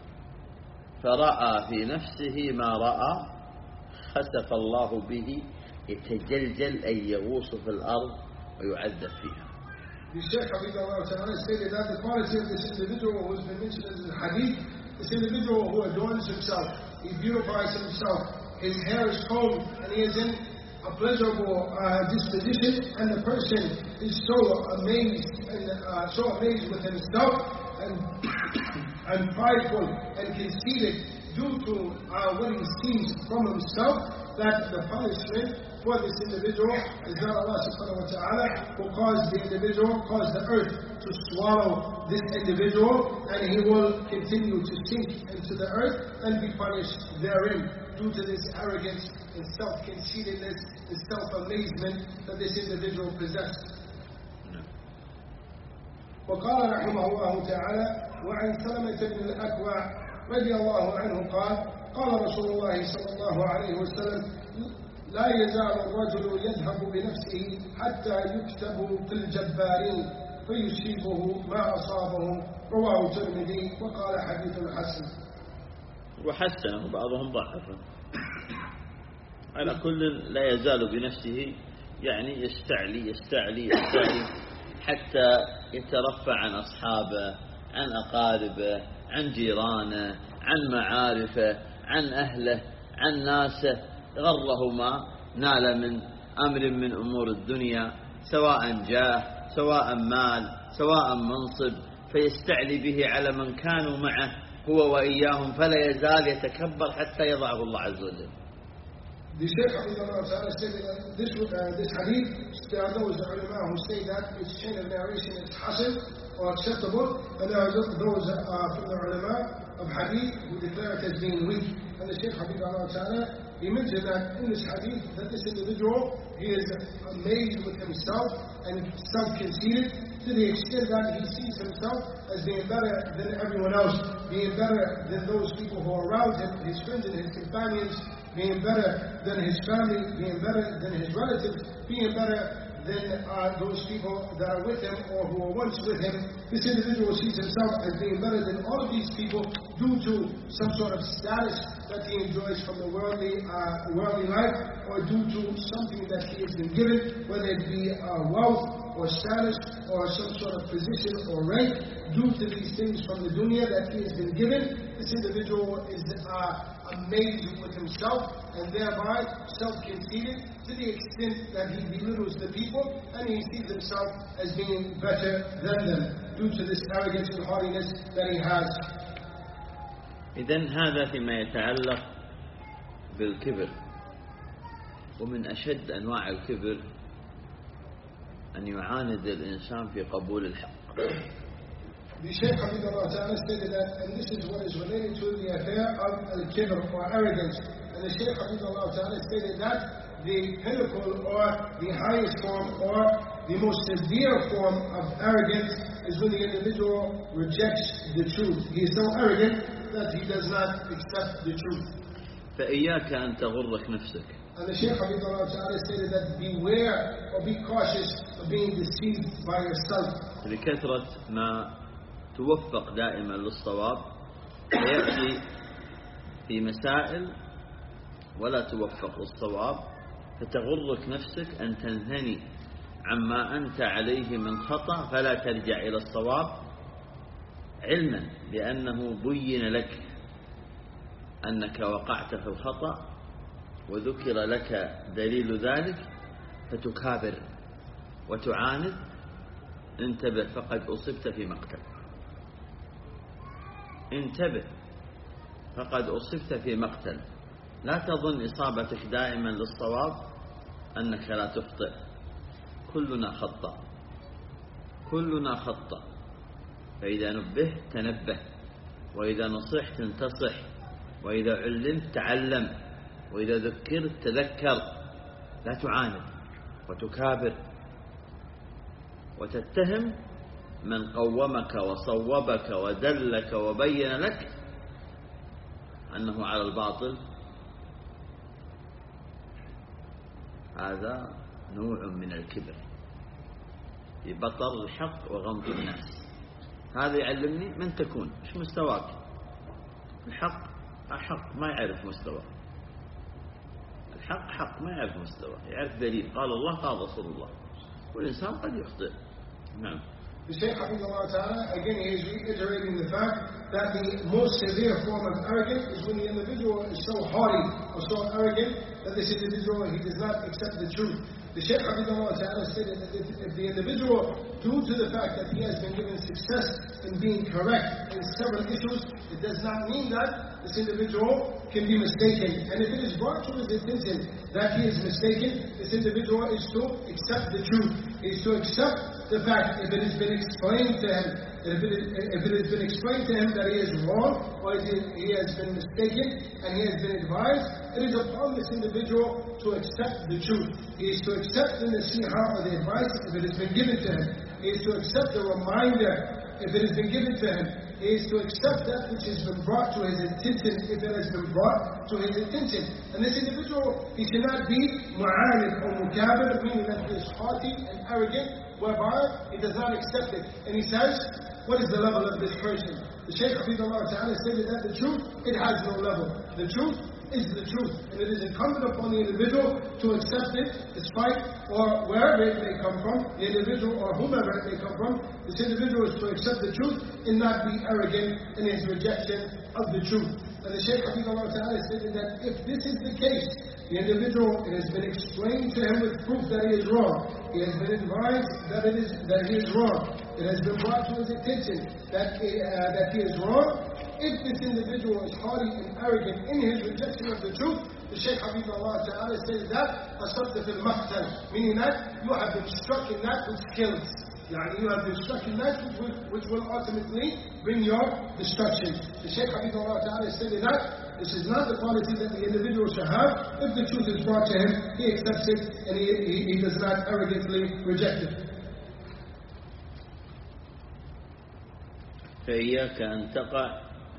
فرأى في نفسه ما رأى خسف الله به يتجلجل أي يغوص في الأرض ويعذب فيها. The Shaykh Habibullah Ta'ala stated that the quality of this individual who has been mentioned in the hadith, this individual who adorns himself, he beautifies himself, his hair is combed, and he is in a pleasurable disposition, and the person is so amazed with himself and prideful and conceited due to what he sees from himself, that the punishment for this individual is that Allah subhanahu wa ta'ala will cause the earth to swallow this individual, and he will continue to sink into the earth and be punished therein due to this arrogance and self-conceitedness and self-amazement that this individual possessed. وقال رحمه الله تعالى وعن سلمة بن الأكوع رضي الله عنه قال قال رسول الله صلى الله عليه وسلم لا يزال الرجل يذهب بنفسه حتى يكتب في الجبارين فيصيبه ما أصابه. رواه الترمذي وقال حديث حسن. وحسنه بعضهم ضعفه. على كل لا يزال بنفسه يعني يستعلي حتى يترفع عن أصحابه، عن أقاربه، عن جيرانه، عن معارفه، عن أهله، عن ناسه، غره ما نال من أمر من أمور الدنيا، سواء جاه، سواء مال، سواء منصب، فيستعلي به على من كانوا معه هو وإياهم، فلا يزال يتكبر حتى يضعه الله عز وجل. The Shaykh Habibullah Ta'ala said that this hadith, there are those ulama who say that its chain of narration is hasan or acceptable, and there are those from the ulama of hadith who declare it as being weak. And the Shaykh Habibullah Ta'ala, he mentioned that in this hadith, that this individual, he is amazed with himself and self-conceited to the extent that he sees himself as being better than everyone else, being better than those people who are around him, his friends and his companions, being better than his family, being better than his relatives, being better than those people that are with him or who were once with him. This individual sees himself as being better than all of these people due to some sort of status that he enjoys from the worldly life, or due to something that he has been given, whether it be wealth or status or some sort of position or rank. Due to these things from the dunya that he has been given, this individual is amazed with himself and thereby self-conceited to the extent that he belittles the people and he sees himself as being better than them due to this arrogance and haughtiness that he has. إذن هذا فيما يتعلق بالكبر. ومن أشد أنواع الكبر أن يعاند الإنسان في قبول الحق. The Shaykh Habibullah Ta'ala stated that, and this is what is related to the affair of al-kibr or arrogance. And the Shaykh Habibullah Ta'ala stated that the pinnacle or the highest form or the most severe form of arrogance is when the individual rejects the truth. He is so arrogant that he does not accept the truth. فإياك أن تغرك نفسك. And the Shaykh Habibullah Ta'ala stated that beware or be cautious of being deceived by yourself. بكثرة ما توفق دائما للصواب، فيأتي في مسائل ولا توفق للصواب، فتغرك نفسك أن تنثني عما أنت عليه من خطأ فلا ترجع إلى الصواب، علما بأنه بين لك أنك وقعت في الخطأ وذكر لك دليل ذلك فتكابر وتعاند. انتبه، فقد أصبت في مقتل. انتبه، فقد أصبت في مقتل. لا تظن إصابتك دائما للصواب أنك لا تخطئ. كلنا خطأ، كلنا خطأ. فإذا نبهت تنبه، وإذا نصحت انتصح، وإذا علمت تعلم، وإذا ذكرت تذكر. لا تعاند وتكابر وتتهم من قومك وصوبك ودلك وبين لك أنه على الباطل. هذا نوع من الكبر، ببطر الحق وغمط الناس. هذا يعلمني من تكون، ايش مستواك. الحق حق ما يعرف مستوى، الحق حق ما يعرف مستوى، يعرف دليل، قال الله قال رسول الله، والإنسان قد يخطئ. نعم. The Shaykh Habibullah Ta'ala, again, he is reiterating the fact that the most severe form of arrogance is when the individual is so haughty or so arrogant that this individual, he does not accept the truth. The Shaykh Habibullah Ta'ala stated that if the individual, due to the fact that he has been given success in being correct in several issues, it does not mean that this individual can be mistaken. And if it is brought to his attention that he is mistaken, this individual is to accept the truth. He is to accept the fact, if it has been explained to him, if it has been explained to him that he is wrong, or he has been mistaken, and he has been advised, it is upon this individual to accept the truth. He is to accept the nasiha or the advice if it has been given to him. He is to accept the reminder if it has been given to him. He is to accept that which has been brought to his attention if it has been brought to his attention. And this individual, he cannot be mu'anid or mukabir, meaning that he is haughty and arrogant, whereby he does not accept it. And he says, what is the level of this person? The Shaykh Habibullah Ta'ala stated that the truth, it has no level. The truth, is the truth. And it is incumbent upon the individual to accept it, despite or wherever it may come from, the individual or whomever it may come from. This individual is to accept the truth and not be arrogant in his rejection of the truth. And the Shaykh Hafidhullah Ta'ala stated that if this is the case, the individual, it has been explained to him with proof that he is wrong. He has been advised that he is wrong. It has been brought to his attention that he is wrong. If this individual is haughty and arrogant in his rejection of the truth, the Shaykh Hafidhullah Ta'ala says that asabta fil maqtal, meaning that you have been struck in that which kills. You have been struck in that which will ultimately bring your destruction. The Shaykh Hafidhullah Ta'ala stated that this is not the quality that the individual should have. If the truth is brought to him, he accepts it and he does not arrogantly reject it. فإياك أن تقع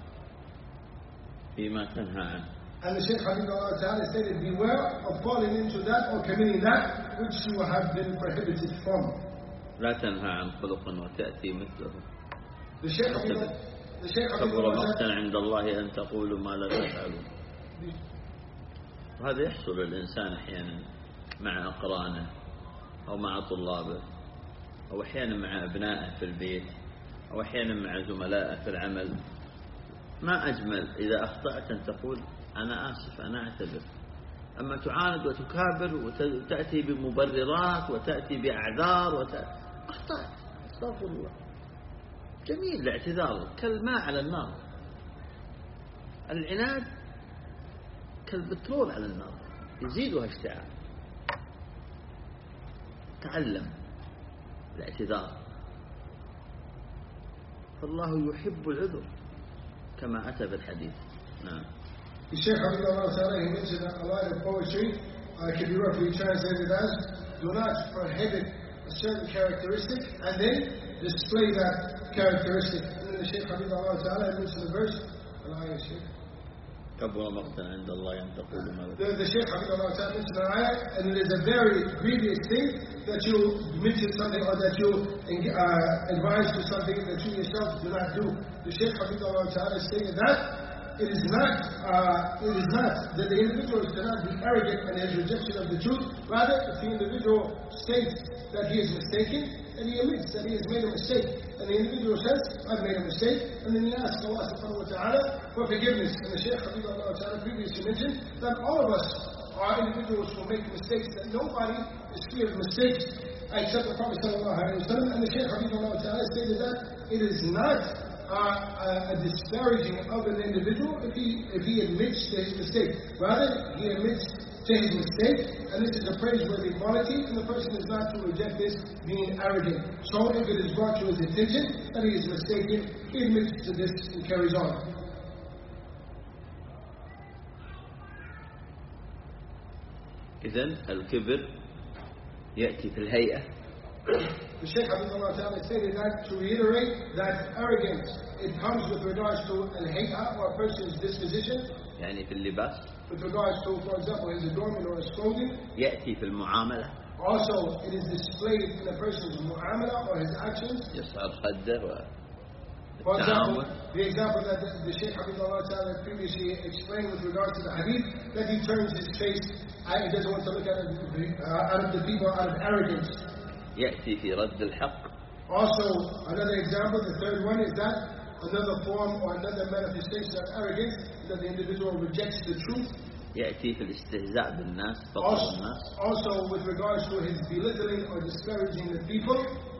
فيما تنهى عنه. And the Shaykh Hafidhullah Ta'ala stated, beware of falling into that or committing that which you have been prohibited from. لا تنهى عن خلق وتأتي مثله. The Shaykh كبر مقتا عند الله أن تقولوا ما لا تفعلون. وهذا يحصل للإنسان أحيانا مع أقرانه أو مع طلابه أو أحيانا مع أبنائه في البيت أو أحيانا مع زملائه في العمل. ما أجمل إذا أخطأت أن تقول أنا آسف أنا أعتذر. أما تعاند وتكابر وتأتي بمبررات وتأتي بأعذار أخطأت استغفر الله. جميل الاعتذار كالماء على النار. العناد كالبترول على النار يزيدها اشتعال. تعلم الاعتذار فالله يحب العذر كما أتى بالحديث. نعم. The Shaykh Hafidhullah Ta'ala, he mentioned that a line of poetry can be roughly translated as, do not prohibit a certain characteristic and then display that characteristic. And then the Shaykh Hafidhullah Ta'ala mentioned the verse, كبر مقتا عند الله أن تقولوا ما لا تفعلون. The Shaykh Hafidhullah Ta'ala mentioned an ayah, and it is a very grievous thing that you mention something or that you advise to something that you yourself do not do. The Shaykh Hafidhullah Ta'ala stated that it is not that the individual cannot be arrogant in his rejection of the truth. Rather, if the individual states that he is mistaken, and he admits that he has made a mistake, and the individual says, I've made a mistake, and then he asks Allah subhanahu wa ta'ala for forgiveness. And the Shaykh Hafidhullah Ta'ala previously mentioned that all of us are individuals who make mistakes, that nobody is free of mistakes except the Prophet sallallahu alayhi wa sallam. And the Shaykh Hafidhullah Ta'ala stated that it is not a disparaging of an individual if he admits to his mistake. Rather, he admits to his mistake, and this is a praiseworthy quality, and the person is not to reject this being arrogant. So if it is brought to his attention that he is mistaken, he admits to this and carries on. إذن الكبر يأتي في الهيئة. The Shaykh Hafidhullah Ta'ala stated that to reiterate that arrogance, it comes with regards to al-hay'a or a person's disposition. يعني في اللباس. With regards to, for example, his adornment or his clothing. يأتي في المعاملة. Also, it is displayed in a person's mu'amala or his actions. يصعد خده. For example, the example that the Shaykh Hafidhullah Ta'ala previously explained with regards to the hadith, that he turns his face, he doesn't want to look at out of the people out of arrogance. يأتي في رد الحق. Also, another example, the third one, is that another form or another manifestation of arrogance, that the individual rejects the truth. يأتي في الاستهزاء بالناس. Also, with regards to his belittling or disparaging the people.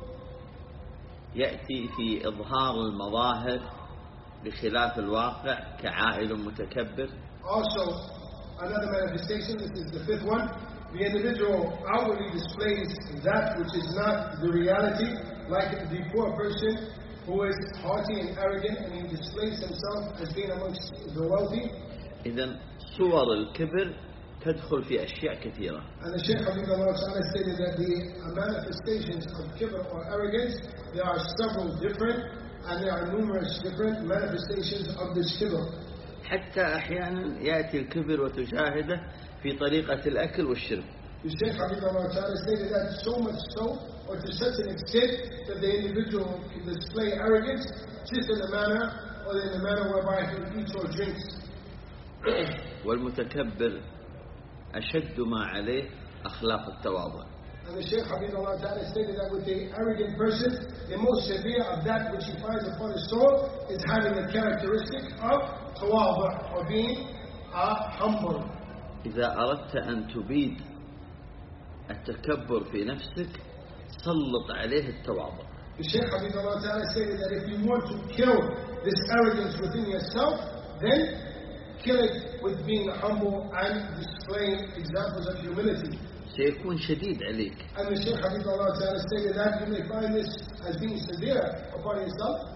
يأتي في إظهار المظاهر بخلاف الواقع كعائل متكبر. Also, another manifestation, this is the fifth one, the individual outwardly displays that which is not the reality, like the poor person who is haughty and arrogant, and he displays himself as being amongst the wealthy. إذن صور الكبر تدخل في أشياء كثيرة. And the Shaykh Hafidhullah Ta'ala stated that the manifestations of kibr or arrogance, there are several different, and there are numerous different manifestations of this kibr. حتى أحيانا يأتي الكبر وتشاهده في طريقة الأكل والشرب. The Shaykh Hafidhullah Ta'ala stated that so much so, or to such an extent, that the individual can display arrogance just in the manner, or in the manner whereby he eats or drinks. والمتكبر أشد ما عليه أخلاق التواضع. And the Shaykh Habibullah Ta'ala stated that with the arrogant person, the most severe of that which he finds upon his soul is having the characteristic of tawadu, or being humble. إذا أردت أن تبيد التكبر في نفسك سلط عليه التواضع. The Shaykh Habibullah Ta'ala stated that if you want to kill this arrogance within yourself, then kill it with being humble and displaying examples of humility. سيكون شديد عليك. And the Shaykh Habibullah Ta'ala stated that you may find this as being severe upon yourself.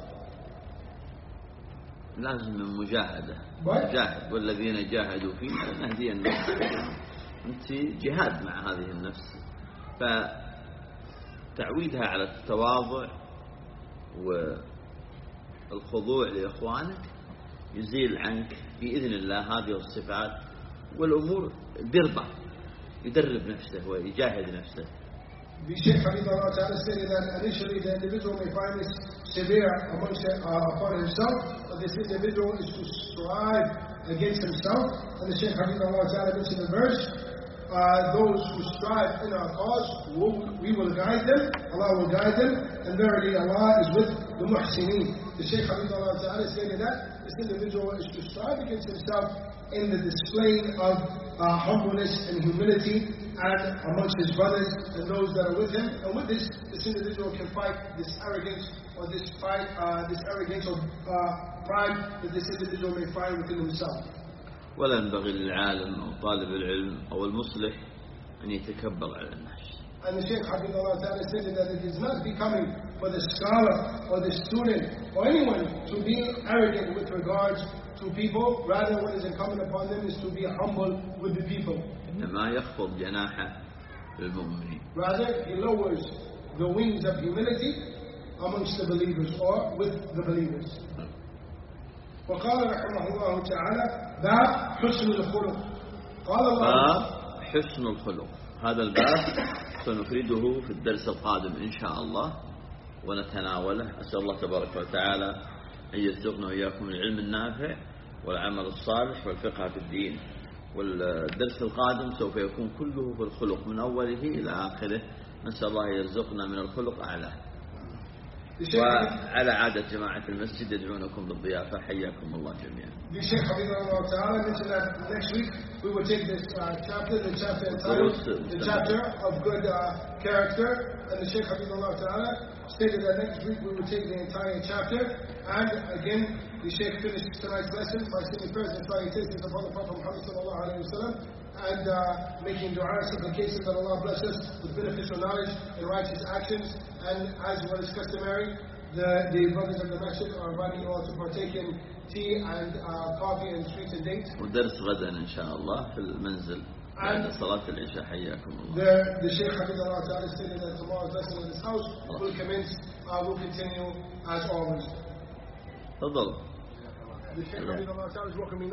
لازم من مجاهدة. جاهد والذين جاهدوا فينا لنهدينهم. أنت جهاد مع هذه النفس. فتعويدها على التواضع والخضوع لإخوانك يزيل عنك بإذن الله هذه الصفات والأمور برضا. يدرب نفسه ويجاهد نفسه. The Shaykh Habibullah Ta'ala stated that initially the individual may find this severe upon himself, but this individual is to strive against himself. And the Shaykh Habibullah Ta'ala mentioned the verse, those who strive in our cause, we will guide them, Allah will guide them, and verily Allah is with the muhsineen. The Shaykh Habibullah Ta'ala stated that this individual is to strive against himself in the displaying of humbleness and humility and amongst his brothers and those that are with him. And with this individual can fight this arrogance or this arrogance or pride that this individual may find within himself. ولا ينبغي للعالم أو طالب العلم أو المصلح أن يتكبر على الناس. And the Shaykh Habibullah Ta'ala stated that it is not becoming for the scholar or the student or anyone to be arrogant with regards to people. Rather, what is incumbent upon them is to be humble with the people. إنما يخفض جناحه للمؤمنين. Rather, he lowers the wings of humility amongst the believers or with the believers. وقال رحمه الله تعالى باب حسن الخلق. قال الله حسن الخلق. هذا الباب سنفرده في الدرس القادم إن شاء الله ونتناوله. أسأل الله تبارك وتعالى أن يرزقنا وإياكم العلم النافع والعمل الصالح والفقه في الدين. والدرس القادم سوف يكون كله في الخلق من أوله إلى آخره. نسأل الله يرزقنا من الخلق أعلاه. وعلى عادة جماعة المسجد يدعونكم بالضيافة. حياكم الله جميعا. The Shaykh Habibullah Ta'ala mentioned that next week we will take this chapter entitled the chapter of good character, and the Shaykh Habibullah Ta'ala stated that next week we will take the entire chapter. And again, the Shaykh finished tonight's lesson by saying prayers and salutations upon the Prophet Muhammad sallallahu alaihi wasallam, and making dua and supplications that Allah bless us with beneficial knowledge and righteous actions. And as what is customary, the brothers of the masjid are inviting you all to partake in tea and coffee and sweets and dates. ودرس غدا إن شاء الله في المنزل بعد صلاة العشاء. حياكم الله. The Shaykh Habibullah Ta'ala stated that tomorrow's lesson in this house will commence, will continue as always. تفضل. The Shaykh Habibullah Ta'ala is welcoming